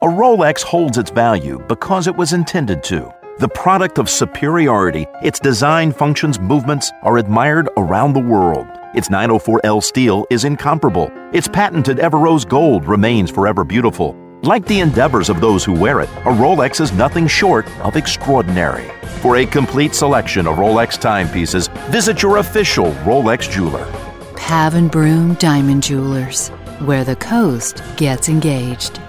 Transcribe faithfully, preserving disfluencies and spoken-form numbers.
A Rolex holds its value because it was intended to. The product of superiority, its design, functions, movements are admired around the world. Its nine oh four L steel is incomparable. Its patented Everose gold remains forever beautiful. Like the endeavors of those who wear it, a Rolex is nothing short of extraordinary. For a complete selection of Rolex timepieces, visit your official Rolex jeweler. Pav and Broom Diamond Jewelers, where the coast gets engaged.